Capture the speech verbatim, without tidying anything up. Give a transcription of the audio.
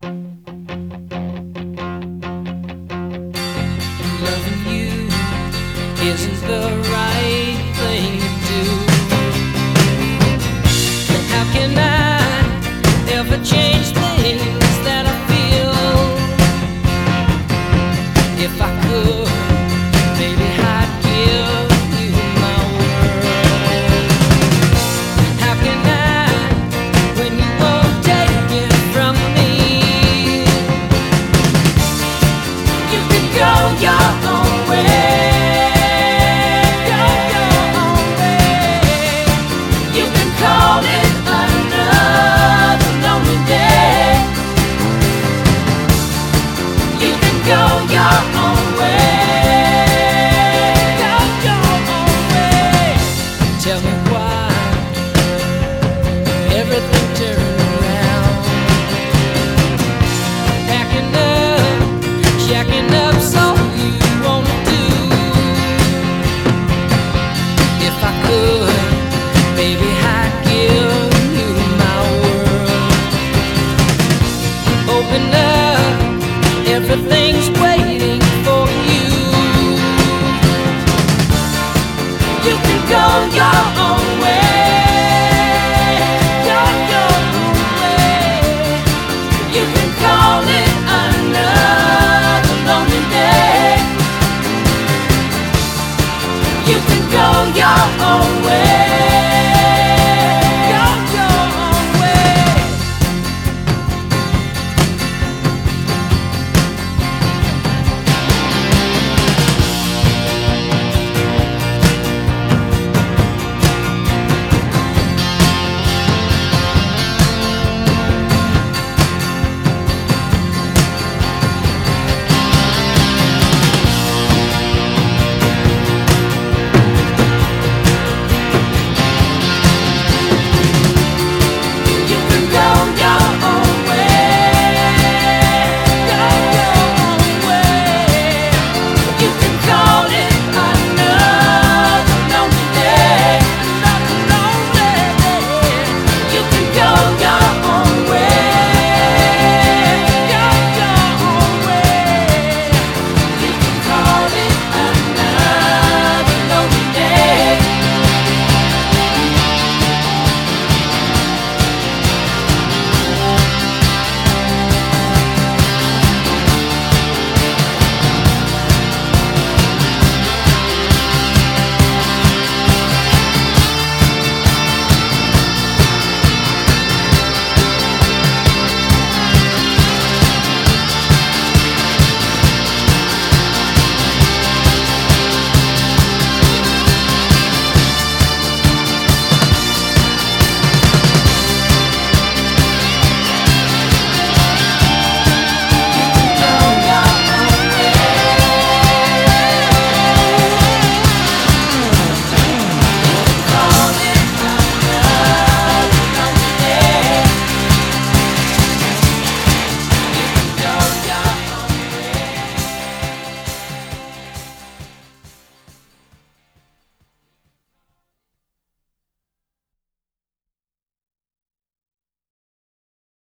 Loving you isn't the right thing to do. And how can I ever change things that I feel? If I could, maybe I'd give you my world. How can I, when you won't take it from me? You can go your own way, go your own way. You can call it another lonely day. You can go your own way, go your own way. Tell me why everything turned around. Packing up, jacking up, so you wanna do. If I could, baby, I'd give you my world. Open up, everything's waiting for you. You can go your own way, go your own way. You can